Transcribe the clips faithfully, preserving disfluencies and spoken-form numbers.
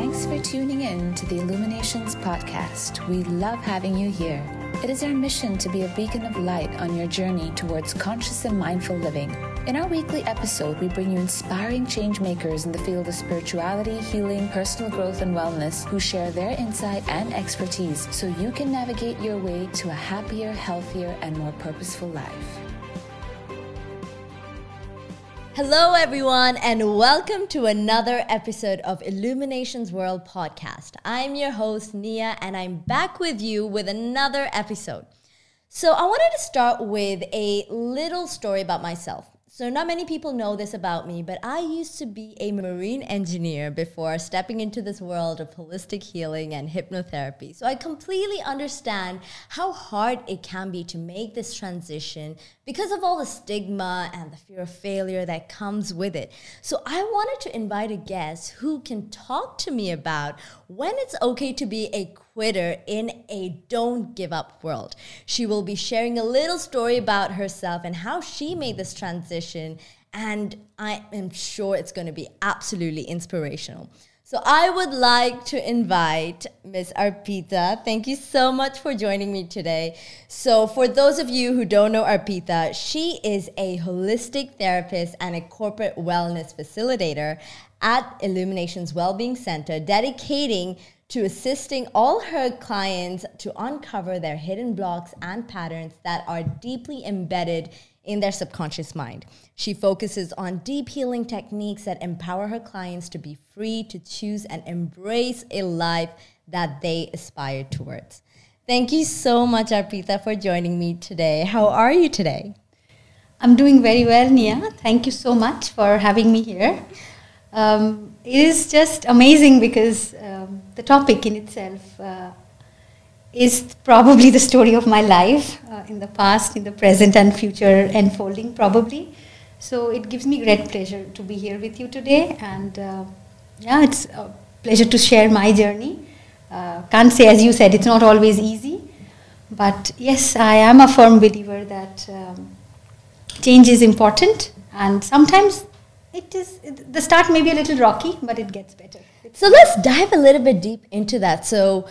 Thanks for tuning in to the Illuminations podcast. We love having you here. It is our mission to be a beacon of light on your journey towards conscious and mindful living. In our weekly episode, we bring you inspiring change makers in the field of spirituality, healing, personal growth, and wellness who share their insight and expertise so you can navigate your way to a happier, healthier, and more purposeful life. Hello, everyone, and welcome to another episode of Illuminations World podcast. I'm your host, Nia, and I'm back with you with another episode. So I wanted to start with a little story about myself. So not many people know this about me, but I used to be a marine engineer before stepping into this world of holistic healing and hypnotherapy. So I completely understand how hard it can be to make this transition because of all the stigma and the fear of failure that comes with it. So I wanted to invite a guest who can talk to me about when it's okay to be a quitter in a don't give up world. She will be sharing a little story about herself and how she made this transition, and I am sure it's going to be absolutely inspirational. So I would like to invite Miss Arpita. Thank you so much for joining me today. So for those of you who don't know Arpita, she is a holistic therapist and a corporate wellness facilitator at Illuminations Wellbeing Center, dedicating to assisting all her clients to uncover their hidden blocks and patterns that are deeply embedded in their subconscious mind. She focuses on deep healing techniques that empower her clients to be free to choose and embrace a life that they aspire towards. Thank you so much, Arpita, for joining me today. How are you today? I'm doing very well, Nia. Thank you so much for having me here. Um, it is just amazing because um, the topic in itself uh, is probably the story of my life uh, in the past, in the present and future unfolding probably. So it gives me great pleasure to be here with you today, and uh, yeah, it's a pleasure to share my journey. Uh, can't say, as you said, it's not always easy, but yes, I am a firm believer that um, change is important, and sometimes it is, it, the start may be a little rocky, but it gets better. It's so let's dive a little bit deep into that. So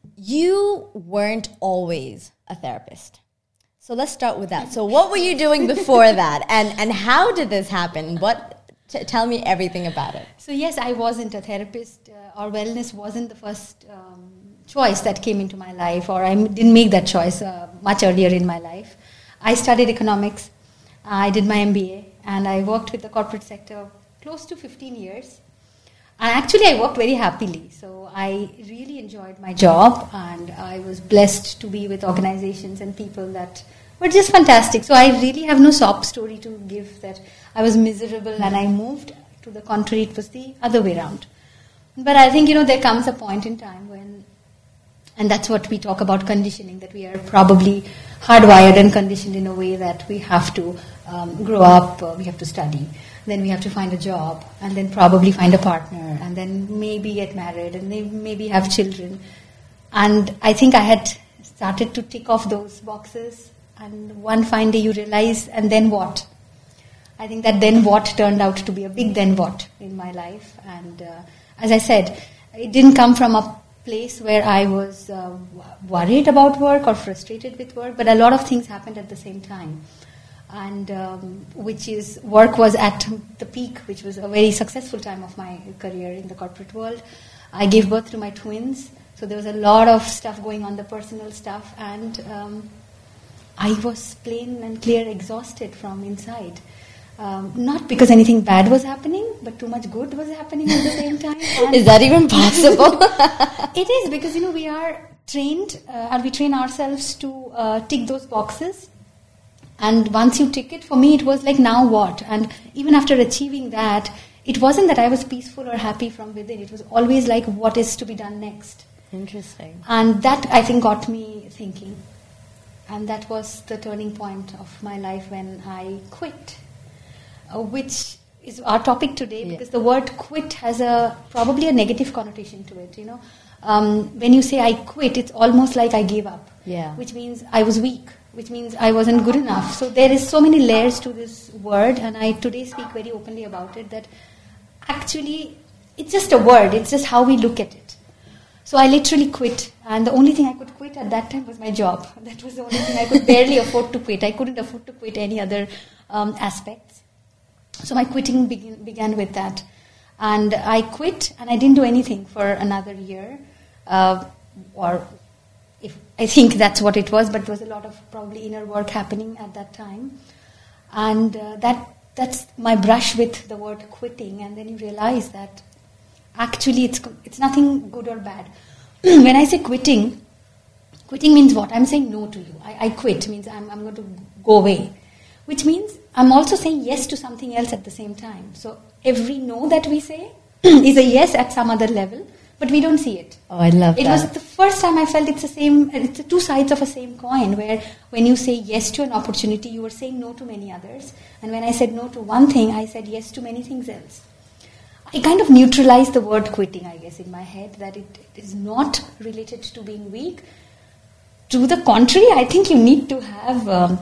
you weren't always a therapist. So let's start with that. So what were you doing before that? And and how did this happen? What t- tell me everything about it. So yes, I wasn't a therapist, uh, or wellness wasn't the first um, choice that came into my life, or I m- didn't make that choice uh, much earlier in my life. I studied economics. I did my M B A, and I worked with the corporate sector close to fifteen years. And actually, I worked very happily. So I really enjoyed my job, and I was blessed to be with organizations and people that were just fantastic. So I really have no sob story to give that I was miserable and I moved. To the contrary, it was the other way around. But I think, you know, there comes a point in time when, and that's what we talk about conditioning, that we are probably hardwired and conditioned in a way that we have to um, grow up, uh, we have to study, then we have to find a job, and then probably find a partner, and then maybe get married, and then maybe have children. And I think I had started to tick off those boxes, and one fine day you realize, and then what? I think that then what turned out to be a big then what in my life. And uh, as I said, it didn't come from a place where I was uh, worried about work or frustrated with work, but a lot of things happened at the same time. And um, which is, work was at the peak, which was a very successful time of my career in the corporate world. I gave birth to my twins, so there was a lot of stuff going on, the personal stuff, and um, I was plain and clear exhausted from inside. Um, not because anything bad was happening, but too much good was happening at the same time. And is that even possible? It is, because, you know, we are trained, uh, and we train ourselves to uh, tick those boxes. And once you tick it, for me, it was like, now what? And even after achieving that, it wasn't that I was peaceful or happy from within. It was always like, what is to be done next? Interesting. And that, I think, got me thinking. And that was the turning point of my life when I quit, uh, which is our topic today, yeah. Because the word quit has a probably a negative connotation to it, you know. Um, when you say I quit, it's almost like I gave up, yeah. Which means I was weak, which means I wasn't good enough. So there is so many layers to this word, and I today speak very openly about it, that actually it's just a word. It's just how we look at it. So I literally quit. And the only thing I could quit at that time was my job. That was the only thing I could barely afford to quit. I couldn't afford to quit any other um, aspects. So my quitting begin, began with that. And I quit, and I didn't do anything for another year. Uh, or if I think that's what it was, but there was a lot of probably inner work happening at that time. And uh, that that's my brush with the word quitting. And then you realize that actually it's it's nothing good or bad. When I say quitting, quitting means what? I'm saying no to you. I, I quit means I'm, I'm going to go away. Which means I'm also saying yes to something else at the same time. So every no that we say is a yes at some other level, but we don't see it. Oh, I love it that. It was the first time I felt it's the same, it's the two sides of a same coin, where when you say yes to an opportunity, you were saying no to many others. And when I said no to one thing, I said yes to many things else. I kind of neutralized the word quitting, I guess, in my head, that it, it is not related to being weak. To the contrary, I think you need to have um,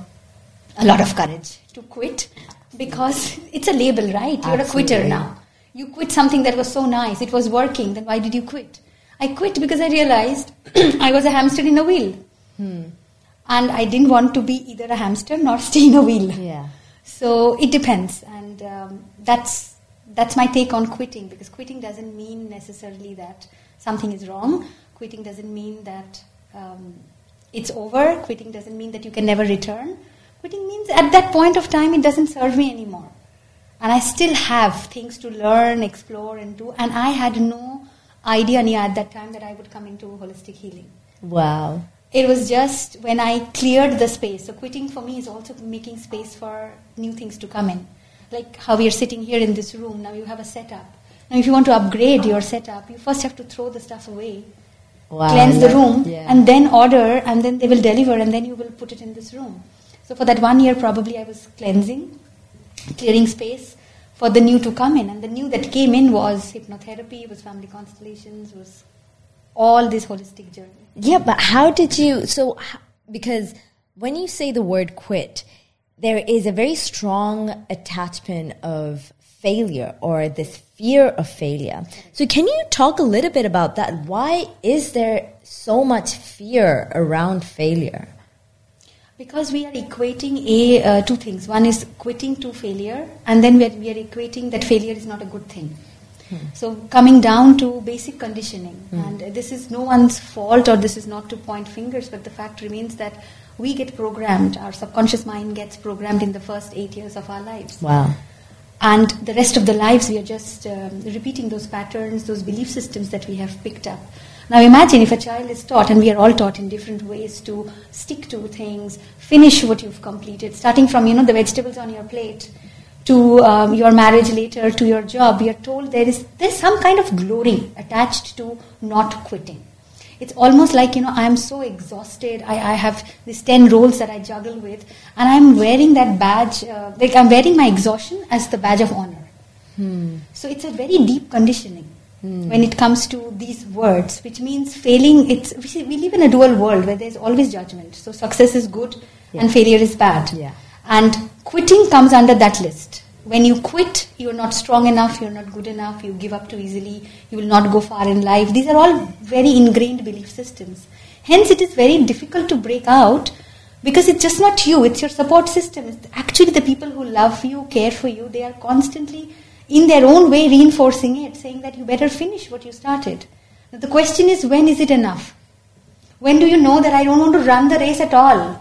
a lot of courage to quit, because it's a label, right? You're Absolutely. a quitter now. You quit something that was so nice, it was working, then why did you quit? I quit because I realized I was a hamster in a wheel. Hmm. And I didn't want to be either a hamster nor stay in a wheel. Yeah. So it depends. And um, that's that's my take on quitting, because quitting doesn't mean necessarily that something is wrong. Quitting doesn't mean that um, it's over. Quitting doesn't mean that you can never return. Quitting means at that point of time it doesn't serve me anymore. And I still have things to learn, explore and do. And I had no idea, Nia, at that time that I would come into holistic healing. Wow. It was just when I cleared the space. So quitting for me is also making space for new things to come in. Like how we are sitting here in this room. Now you have a setup. Now if you want to upgrade your setup, you first have to throw the stuff away. Wow, cleanse the room, yeah. and then order, and then they will deliver, and then you will put it in this room. So for that one year, probably I was cleansing, clearing space for the new to come in. And the new that came in was hypnotherapy, was family constellations, was all this holistic journey. Yeah, but how did you, so, because when you say the word quit, there is a very strong attachment of failure or this fear of failure. So can you talk a little bit about that? Why is there so much fear around failure? Because we are equating a uh, two things. One is quitting to failure, and then we are, we are equating that failure is not a good thing. Hmm. So coming down to basic conditioning, hmm. and this is no one's fault, or this is not to point fingers, but the fact remains that we get programmed, our subconscious mind gets programmed in the first eight years of our lives. Wow. And the rest of the lives we are just um, repeating those patterns, those belief systems that we have picked up. Now imagine if a child is taught, and we are all taught in different ways, to stick to things, finish what you've completed, starting from, you know, the vegetables on your plate, to um, your marriage later, to your job. We are told there is there's some kind of glory attached to not quitting. It's almost like, you know, I'm so exhausted, I, I have these ten roles that I juggle with, and I'm wearing that badge, uh, like I'm wearing my exhaustion as the badge of honor. Hmm. So it's a very deep conditioning. Hmm. When it comes to these words, which means failing, it's we, we live in a dual world where there's always judgment. So success is good, yeah. and failure is bad. Yeah. And quitting comes under that list. When you quit, you're not strong enough, you're not good enough, you give up too easily, you will not go far in life. These are all very ingrained belief systems. Hence, it is very difficult to break out, because it's just not you, it's your support system. It's actually the people who love you, care for you, they are constantly in their own way reinforcing it, saying that you better finish what you started. Now, the question is, when is it enough? When do you know that I don't want to run the race at all?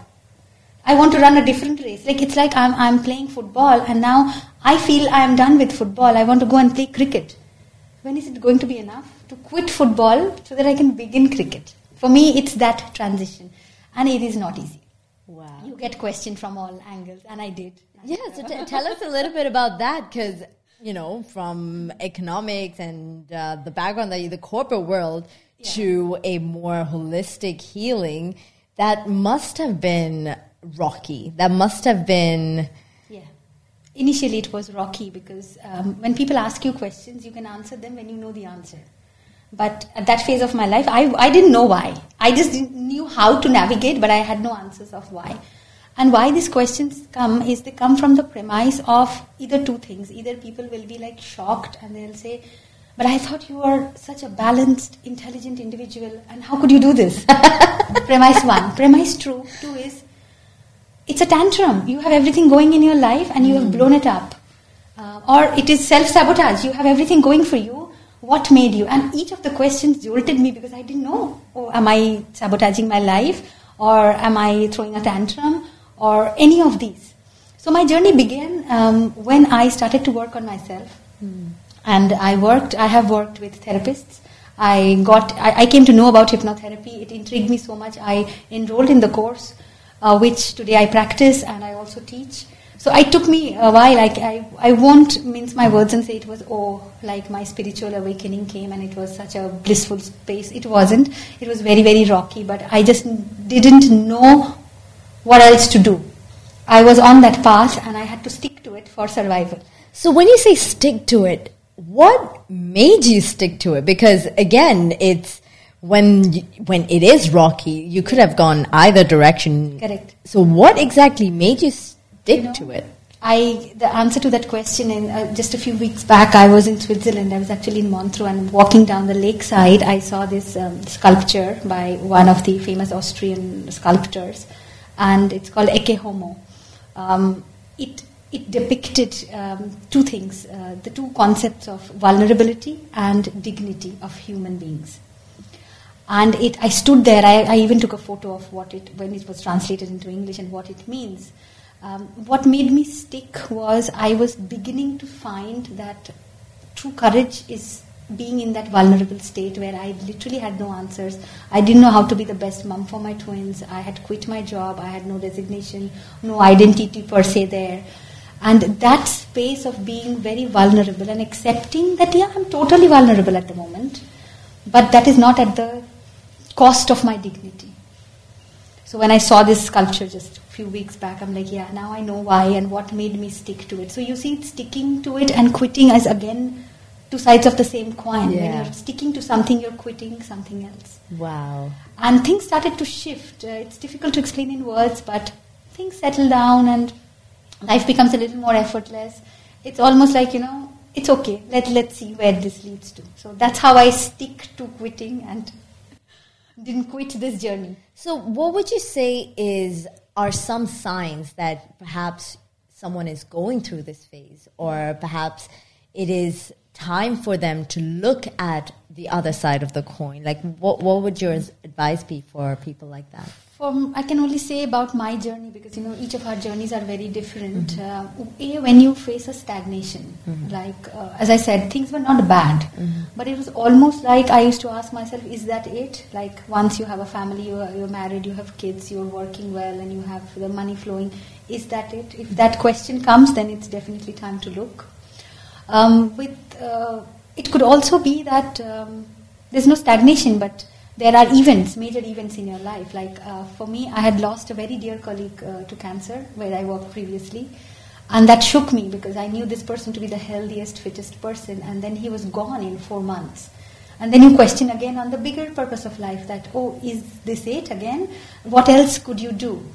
I want to run a different race. Like it's like I'm I'm playing football, and now I feel I am done with football. I want to go and play cricket. When is it going to be enough to quit football so that I can begin cricket? For me, it's that transition, and it is not easy. Wow. You get questioned from all angles, and I did. Yeah, so t- tell us a little bit about that, because, you know, from economics and uh, the background, that you, the corporate world, yeah. to a more holistic healing, that must have been rocky. That must have been... Yeah. Initially it was rocky, because um, when people ask you questions, you can answer them when you know the answer. But at that phase of my life, I, I didn't know why. I just didn't, knew how to navigate, but I had no answers of why. And why these questions come is they come from the premise of either two things. Either people will be like shocked and they'll say, But I thought you were such a balanced, intelligent individual, and how could you do this? Premise one. Premise two, two is, it's a tantrum. You have everything going in your life and you mm. have blown it up. Uh, or it is self-sabotage. You have everything going for you. What made you? And each of the questions jolted me because I didn't know. Oh, am I sabotaging my life? Or am I throwing a tantrum? Or any of these. So my journey began um, when I started to work on myself. Mm. And I worked, I have worked with therapists. I got, I, I came to know about hypnotherapy. It intrigued me so much. I enrolled in the course, uh, which today I practice and I also teach. So it took me a while. Like I, I won't mince my words and say it was, oh, like my spiritual awakening came and it was such a blissful space. It wasn't. It was very, very rocky, but I just didn't know what else to do. I was on that path and I had to stick to it for survival. So when you say stick to it, what made you stick to it? Because again, it's when you, when it is rocky, you could have gone either direction. Correct. So what exactly made you stick you know, to it? I the answer to that question, in uh, just a few weeks back, I was in Switzerland. I was actually in Montreux, and walking down the lakeside, I saw this um, sculpture by one of the famous Austrian sculptors, and it's called Ecce Homo. Um, it It depicted um, two things, uh, the two concepts of vulnerability and dignity of human beings. And it, I stood there, I, I even took a photo of what it, when it was translated into English and what it means. Um, what made me stick was I was beginning to find that true courage is being in that vulnerable state where I literally had no answers. I didn't know how to be the best mom for my twins. I had quit my job. I had no designation, no identity per se there. And that space of being very vulnerable and accepting that, yeah, I'm totally vulnerable at the moment, but that is not at the cost of my dignity. So when I saw this sculpture just a few weeks back, I'm like, yeah, now I know why and what made me stick to it. So you see, sticking to it and quitting as, again, two sides of the same coin. Yeah. When you're sticking to something, you're quitting something else. Wow. And things started to shift. Uh, it's difficult to explain in words, but things settle down and life becomes a little more effortless. It's almost like, you know, it's okay. Let, let's see where this leads to. So that's how I stick to quitting and didn't quit this journey. So what would you say is are some signs that perhaps someone is going through this phase, or perhaps it is time for them to look at the other side of the coin? Like what, what would your advice be for people like that? Um, I can only say about my journey because, you know, each of our journeys are very different. Mm-hmm. Uh, a, when you face a stagnation, mm-hmm. like, uh, as I said, things were not bad, mm-hmm. but it was almost like I used to ask myself, is that it? Like, once you have a family, you are, you're married, you have kids, you're working well, and you have the money flowing, is that it? If that question comes, then it's definitely time to look. Um, with uh, it could also be that um, there's no stagnation, but there are events, major events in your life. Like uh, for me, I had lost a very dear colleague uh, to cancer where I worked previously. And that shook me because I knew this person to be the healthiest, fittest person. And then he was gone in four months. And then you question again on the bigger purpose of life that, oh, is this it again? What else could you do?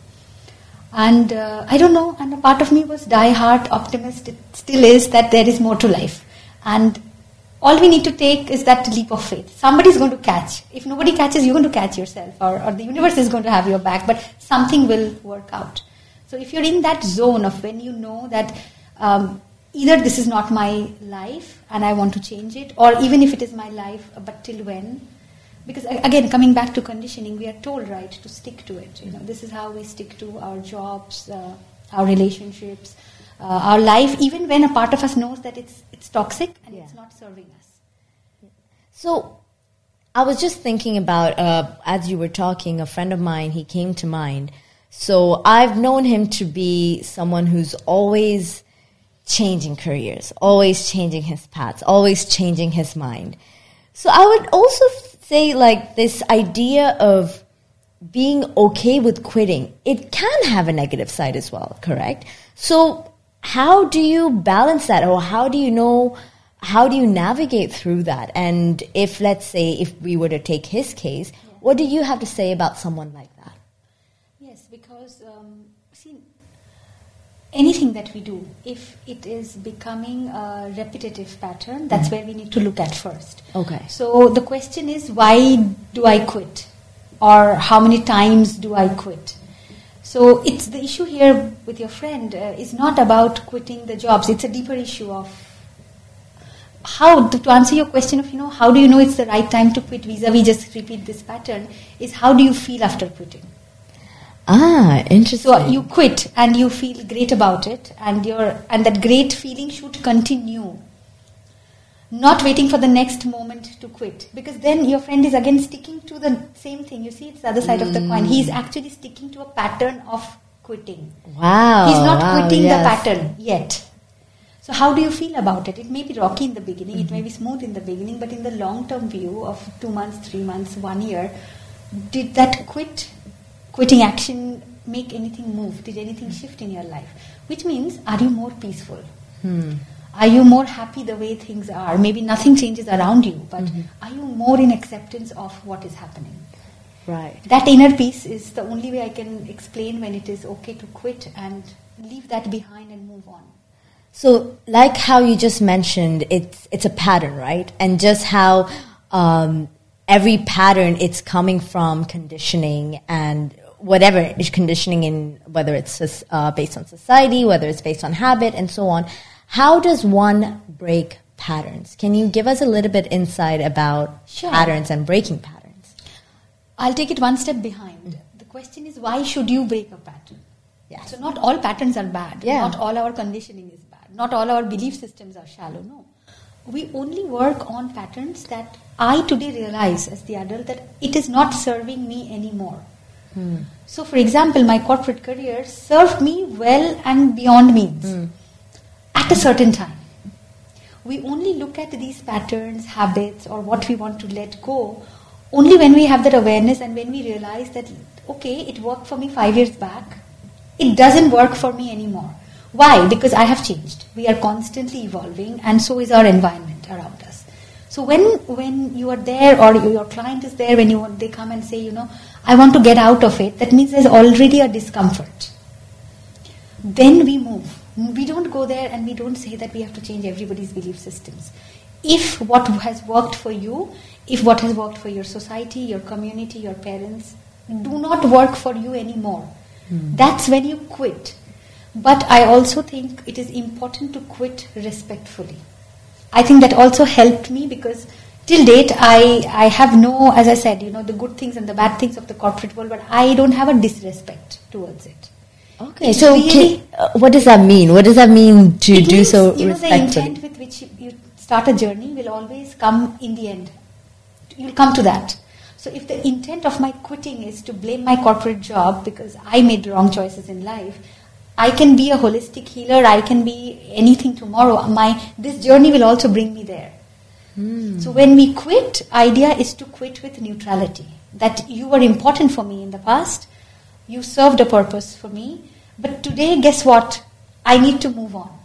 And uh, I don't know. And a part of me was die-hard optimist. It still is that there is more to life. And all we need to take is that leap of faith. Somebody's going to catch. If nobody catches, you're going to catch yourself, or, or the universe is going to have your back, but something will work out. So if you're in that zone of when you know that um, either this is not my life and I want to change it, or even if it is my life, but till when? Because again, coming back to conditioning, we are told, right, to stick to it. You know, this is how we stick to our jobs, uh, our relationships, Uh, our life, even when a part of us knows that it's it's toxic and yeah. it's not serving us. So, I was just thinking about, uh, as you were talking, a friend of mine, he came to mind. So, I've known him to be someone who's always changing careers, always changing his paths, always changing his mind. So, I would also say, like, this idea of being okay with quitting, it can have a negative side as well, correct? So, how do you balance that, or how do you know, how do you navigate through that? And if, let's say, if we were to take his case, yeah. what do you have to say about someone like that? Yes, because, um, see, anything that we do, if it is becoming a repetitive pattern, that's mm. where we need to look at first. Okay. So the question is, why do I quit? Or how many times do I quit? So it's the issue here with your friend uh, is not about quitting the jobs. It's a deeper issue of how, to, to answer your question of, you know, how do you know it's the right time to quit vis-a-vis just repeat this pattern, is how do you feel after quitting? Ah, interesting. So you quit and you feel great about it, and your and that great feeling should continue. Not waiting for the next moment to quit, because then your friend is again sticking to the same thing. You see, it's the other side mm. of the coin. He's actually sticking to a pattern of quitting. Wow. He's not wow, quitting yes. the pattern yet. So how do you feel about it? It may be rocky in the beginning, mm-hmm. it may be smooth in the beginning, but in the long-term view of two months, three months, one year, did that quit quitting action make anything move? Did anything shift in your life? Which means, are you more peaceful? Hmm. Are you more happy the way things are? Maybe nothing changes around you, but mm-hmm. are you more in acceptance of what is happening? Right. That inner peace is the only way I can explain when it is okay to quit and leave that behind and move on. So, like how you just mentioned, it's it's a pattern, right? And just how um, every pattern, it's coming from conditioning and whatever is conditioning in, whether it's uh, based on society, whether it's based on habit, and so on. How does one break patterns? Can you give us a little bit insight about sure. patterns and breaking patterns? I'll take it one step behind. The question is, why should you break a pattern? Yes. So not all patterns are bad. Yeah. Not all our conditioning is bad. Not all our belief systems are shallow. No. We only work on patterns that I today realize as the adult that it is not serving me anymore. Hmm. So, for example, my corporate career served me well and beyond means Hmm. at a certain time. We only look at these patterns, habits, or what we want to let go only when we have that awareness and when we realize that, okay, it worked for me five years back. It doesn't work for me anymore. Why? Because I have changed. We are constantly evolving, and so is our environment around us. So when when you are there, or your client is there, when you want, they come and say, you know, I want to get out of it, that means there's already a discomfort. Then we move. We don't go there and we don't say that we have to change everybody's belief systems. If what has worked for you, if what has worked for your society, your community, your parents, do not work for you anymore, hmm. that's when you quit. But I also think it is important to quit respectfully. I think that also helped me, because till date I, I have no, as I said, you know, the good things and the bad things of the corporate world, but I don't have a disrespect towards it. Okay, it's so really, can, uh, what does that mean? What does that mean to do means, so you know, respectfully? the intent with which you, you start a journey will always come in the end. You'll come to that. So if the intent of my quitting is to blame my corporate job because I made wrong choices in life, I can be a holistic healer, I can be anything tomorrow. My this journey will also bring me there. Hmm. So when we quit, idea is to quit with neutrality. That you were important for me in the past, you served a purpose for me, but today, guess what? I need to move on.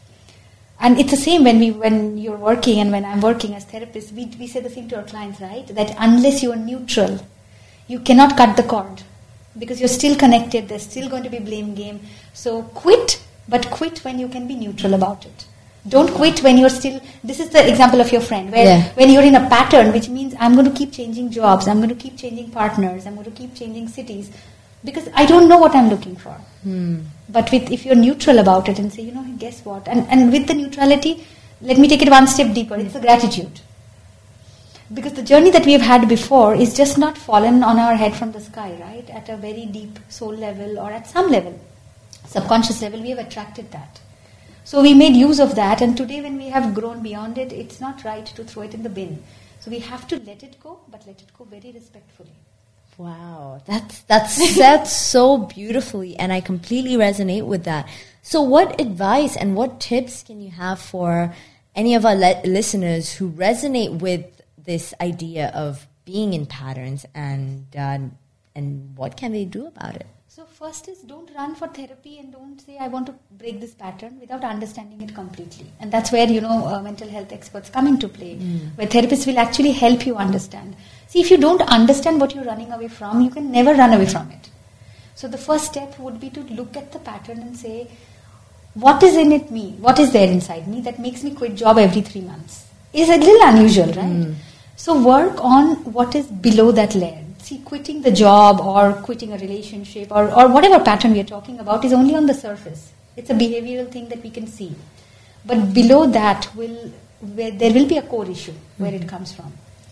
And it's the same when we when you're working and when I'm working as therapists, we we say the same to our clients, right? That unless you are neutral, you cannot cut the cord. Because you're still connected, there's still going to be blame game. So quit, but quit when you can be neutral about it. Don't quit when you're still, this is the example of your friend, where yeah. when you're in a pattern, which means I'm going to keep changing jobs, I'm going to keep changing partners, I'm going to keep changing cities, because I don't know what I'm looking for. Hmm. But with if you're neutral about it and say, you know, guess what? And, and with the neutrality, let me take it one step deeper, it's the gratitude. Because the journey that we have had before is just not fallen on our head from the sky, right? At a very deep soul level or at some level, subconscious level, we have attracted that. So we made use of that, and today when we have grown beyond it, it's not right to throw it in the bin. So we have to let it go, but let it go very respectfully. Wow, that's that's said so beautifully, and I completely resonate with that. So what advice and what tips can you have for any of our le- listeners who resonate with this idea of being in patterns, and uh, and what can they do about it? So first is, don't run for therapy and don't say I want to break this pattern without understanding it completely. And that's where, you know, uh, mental health experts come into play, mm. where therapists will actually help you understand. See, if you don't understand what you're running away from, you can never run away from it. So the first step would be to look at the pattern and say, what is in it me? What is there inside me that makes me quit job every three months? It's a little unusual, right? Mm. So work on what is below that layer. See, quitting the job or quitting a relationship or, or whatever pattern we are talking about is only on the surface. It's a behavioral thing that we can see. But below that, will where there will be a core issue where mm. it comes from.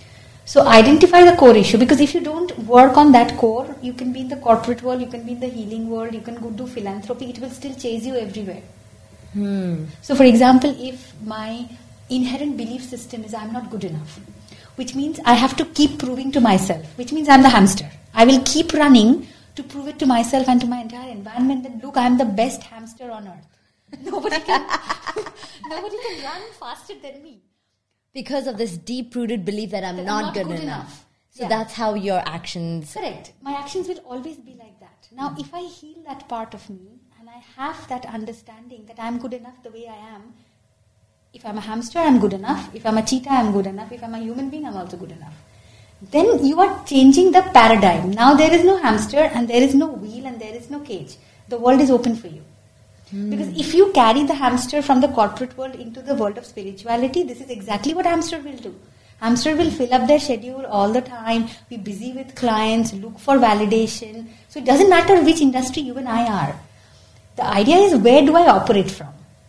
So identify the core issue, because if you don't work on that core, you can be in the corporate world, you can be in the healing world, you can go do philanthropy, it will still chase you everywhere. Hmm. So for example, if my inherent belief system is I'm not good enough, which means I have to keep proving to myself, which means I'm the hamster. I will keep running to prove it to myself and to my entire environment that look, I'm the best hamster on earth. Nobody can, nobody can run faster than me. Because of this deep-rooted belief that I'm, that not, I'm not good, good enough. enough. So yeah. That's how your actions... Correct. My actions will always be like that. Now, mm. if I heal that part of me and I have that understanding that I'm good enough the way I am, if I'm a hamster, I'm good enough. If I'm a cheetah, I'm good enough. If I'm a human being, I'm also good enough. Then you are changing the paradigm. Now there is no hamster and there is no wheel and there is no cage. The world is open for you. Hmm. Because if you carry the hamster from the corporate world into the world of spirituality, this is exactly what hamster will do. Hamster will fill up their schedule all the time, be busy with clients, look for validation. So it doesn't matter which industry you and I are. The idea is, where do I operate from?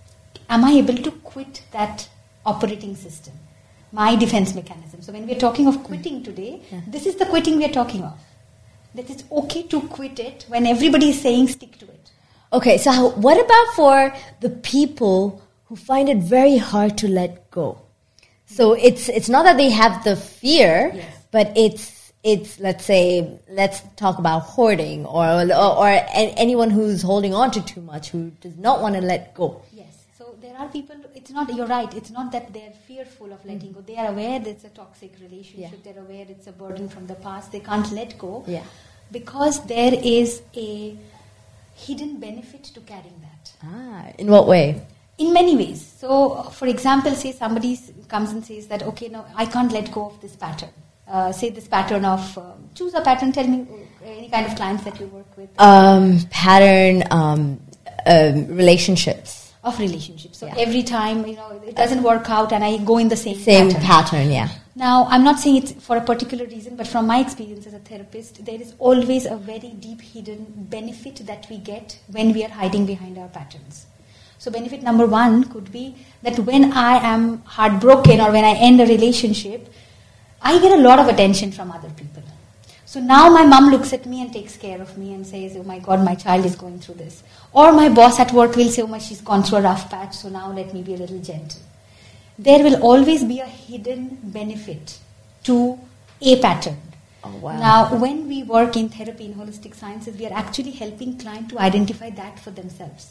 Am I able to quit that operating system? My defense mechanism. So when we are talking of quitting today, yeah. this is the quitting we are talking of. That it's okay to quit it when everybody is saying stick to it. Okay, so how, what about for the people who find it very hard to let go? So it's it's not that they have the fear, yes. but it's it's let's say let's talk about hoarding or or, or anyone who's holding on to too much, who does not want to let go. There are people, it's not, you're right, it's not that they're fearful of letting mm. go. They are aware that it's a toxic relationship. Yeah. They're aware it's a burden from the past. They can't let go yeah. because there is a hidden benefit to carrying that. Ah, in what way? In many ways. So, for example, say somebody comes and says that, okay, no, I can't let go of this pattern. Uh, say this pattern of, um, choose a pattern, tell me any kind of clients that you work with. Um, pattern, um, um, relationships. Of relationships. So yeah. every time, you know, it doesn't work out and I go in the same, same pattern. pattern. Yeah. Now, I'm not saying it's for a particular reason, but from my experience as a therapist, there is always a very deep hidden benefit that we get when we are hiding behind our patterns. So benefit number one could be that when I am heartbroken or when I end a relationship, I get a lot of attention from other people. So now my mom looks at me and takes care of me and says, oh my God, my child is going through this. Or my boss at work will say, oh my, she's gone through a rough patch, so now let me be a little gentle. There will always be a hidden benefit to a pattern. Oh, wow. Now, when we work in therapy, in holistic sciences, we are actually helping clients to identify that for themselves.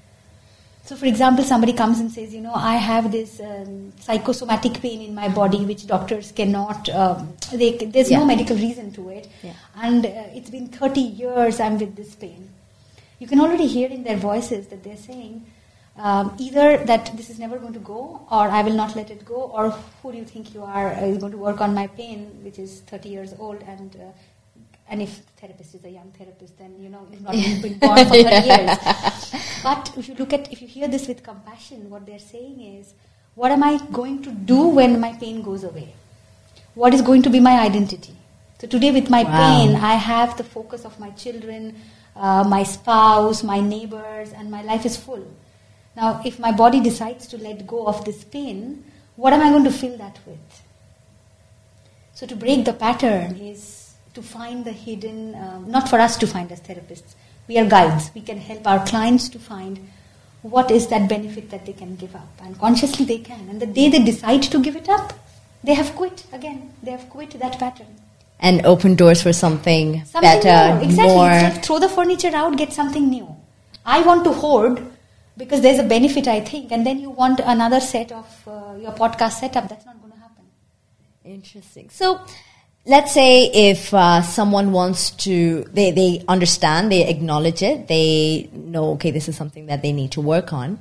So, for example, somebody comes and says, you know, I have this um, psychosomatic pain in my body which doctors cannot, um, they, there's yeah. no medical reason to it. Yeah. And uh, it's been thirty years I'm with this pain. You can already hear in their voices that they're saying um, either that this is never going to go, or I will not let it go, or who do you think you are, uh, you're going to work on my pain, which is thirty years old, and uh, and if therapist is a young therapist, then, you know, you've not been born for thirty years. But if you look at, if you hear this with compassion, what they're saying is, what am I going to do when my pain goes away? What is going to be my identity? So today with my wow. pain, I have the focus of my children, uh, my spouse, my neighbors, and my life is full. Now, if my body decides to let go of this pain, what am I going to fill that with? So to break the pattern is to find the hidden, um, not for us to find as therapists. We are guides. We can help our clients to find what is that benefit that they can give up. And consciously they can. And the day they decide to give it up, they have quit again. They have quit that pattern. And open doors for something, something better, more. Exactly. more. It's like throw the furniture out, get something new. I want to hoard because there's a benefit, I think. And then you want another set of uh, your podcast setup. That's not going to happen. Interesting. So, let's say if uh, someone wants to, they, they understand, they acknowledge it, they know, okay, this is something that they need to work on.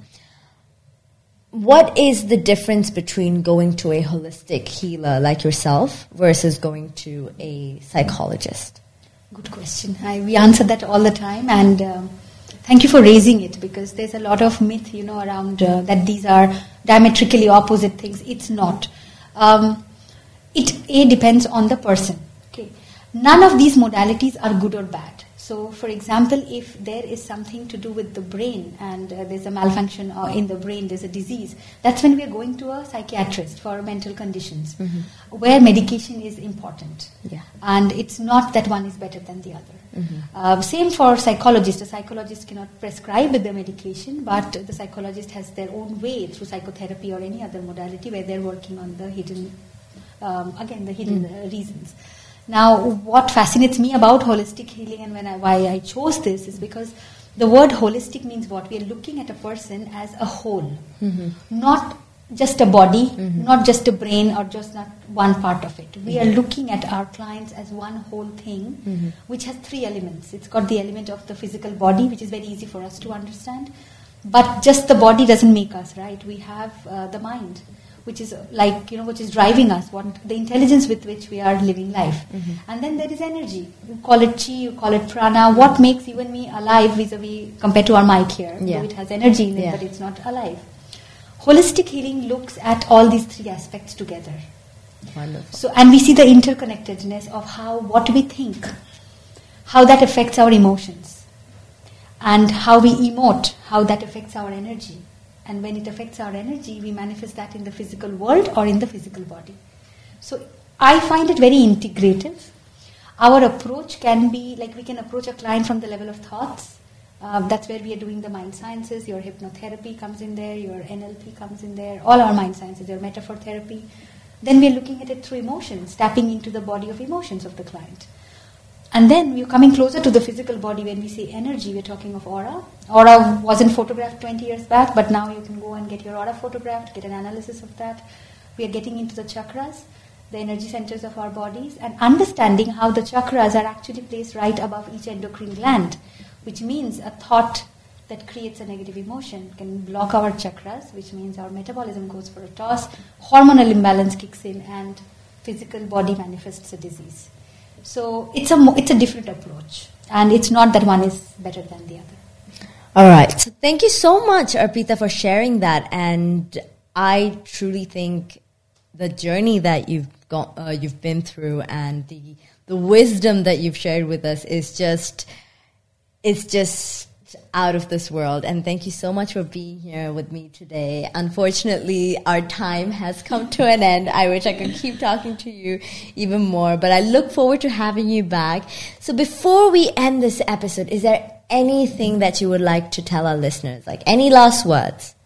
What is the difference between going to a holistic healer like yourself versus going to a psychologist? Good question. I, we answer that all the time. And um, thank you for raising it, because there's a lot of myth, you know, around uh, that these are diametrically opposite things. It's not. Um, it a depends on the person. Okay, none of these modalities are good or bad. So, for example, if there is something to do with the brain and uh, there's a malfunction uh, in the brain, there's a disease, that's when we are going to a psychiatrist for mental conditions, mm-hmm. where medication is important. Yeah. And it's not that one is better than the other. Mm-hmm. Uh, same for psychologists. A psychologist cannot prescribe the medication, but the psychologist has their own way through psychotherapy or any other modality where they're working on the hidden, um, again, the hidden mm. uh, reasons. Now, what fascinates me about holistic healing and when I, why I chose this is because the word holistic means what? We are looking at a person as a whole, mm-hmm. not just a body, mm-hmm. not just a brain or just not one part of it. We mm-hmm. are looking at our clients as one whole thing, mm-hmm. which has three elements. It's got the element of the physical body, which is very easy for us to understand, but just the body doesn't make us, right? We have uh, the mind, which is like, you know, which is driving us, what the intelligence with which we are living life. Mm-hmm. And then there is energy. You call it chi, you call it prana. What makes you and me alive vis-a-vis compared to our mic here? Yeah. So it has energy in it, yeah. but it's not alive. Holistic healing looks at all these three aspects together. Wonderful. So, and we see the interconnectedness of how what we think, how that affects our emotions, and how we emote, how that affects our energy. And when it affects our energy, we manifest that in the physical world or in the physical body. So I find it very integrative. Our approach can be, like we can approach a client from the level of thoughts. Uh, that's where we are doing the mind sciences. Your hypnotherapy comes in there, your N L P comes in there, all our mind sciences, your metaphor therapy. Then we are looking at it through emotions, tapping into the body of emotions of the client. And then we're coming closer to the physical body. When we say energy, we're talking of aura. Aura wasn't photographed twenty years back, but now you can go and get your aura photographed, get an analysis of that. We are getting into the chakras, the energy centers of our bodies, and understanding how the chakras are actually placed right above each endocrine gland, which means a thought that creates a negative emotion can block our chakras, which means our metabolism goes for a toss, hormonal imbalance kicks in, and physical body manifests a disease. So it's a it's a different approach, and it's not that one is better than the other. All right. So thank you so much, Arpita, for sharing that. And I truly think the journey that you've gone, uh, you've been through, and the the wisdom that you've shared with us is just it's just out of this world. And thank you so much for being here with me today. Unfortunately, our time has come to an end. I wish I could keep talking to you even more, but I look forward to having you back. So before we end this episode, is there anything that you would like to tell our listeners? Like any last words?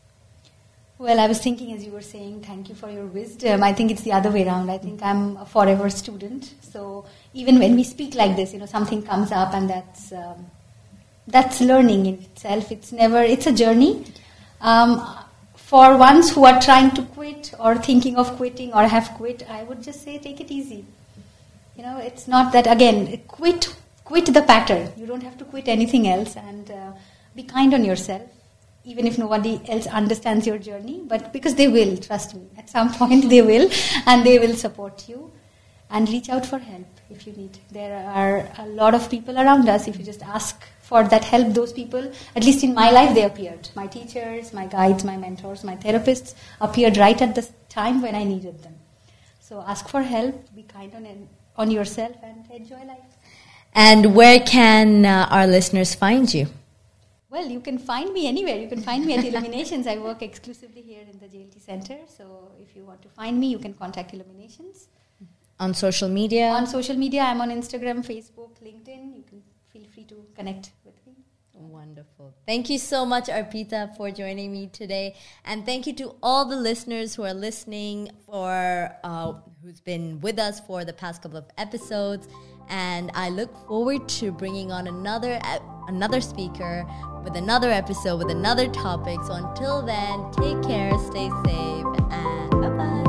Well, I was thinking as you were saying, thank you for your wisdom. I think it's the other way around. I think I'm a forever student. So even when we speak like this, you know, something comes up, and that's... Um, That's learning in itself. It's never, it's a journey. Um, for ones who are trying to quit or thinking of quitting or have quit, I would just say take it easy. You know, it's not that, again, quit, quit the pattern. You don't have to quit anything else, and uh, be kind on yourself, even if nobody else understands your journey, but because they will, trust me. At some point they will, and they will support you. And reach out for help if you need. There are a lot of people around us. If you just ask for that help, those people, at least in my life, they appeared. My teachers, my guides, my mentors, my therapists appeared right at the time when I needed them. So ask for help, be kind on, on yourself, and enjoy life. And where can uh, our listeners find you? Well, you can find me anywhere. You can find me at Illuminations. I work exclusively here in the J L T Center. So if you want to find me, you can contact Illuminations. On social media? On social media, I'm on Instagram, Facebook, LinkedIn. You can feel free to connect with me. Wonderful. Thank you so much, Arpita, for joining me today. And thank you to all the listeners who are listening, for uh, who's been with us for the past couple of episodes. And I look forward to bringing on another uh, another speaker with another episode, with another topic. So until then, take care, stay safe, and bye-bye.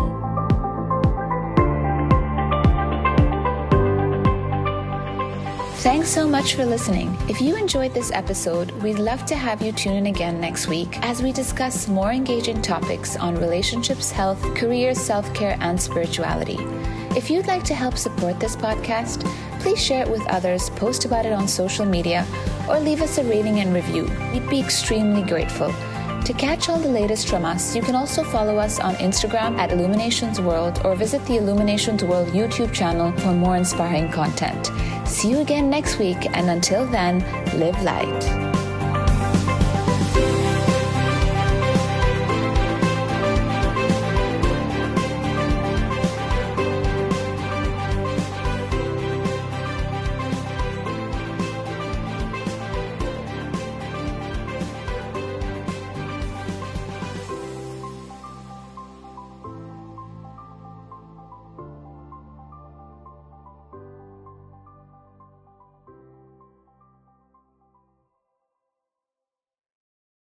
Thanks so much for listening. If you enjoyed this episode, we'd love to have you tune in again next week as we discuss more engaging topics on relationships, health, career, self-care, and spirituality. If you'd like to help support this podcast, please share it with others, post about it on social media, or leave us a rating and review. We'd be extremely grateful. To catch all the latest from us, you can also follow us on Instagram at Illuminations World or visit the Illuminations World YouTube channel for more inspiring content. See you again next week, and until then, live light.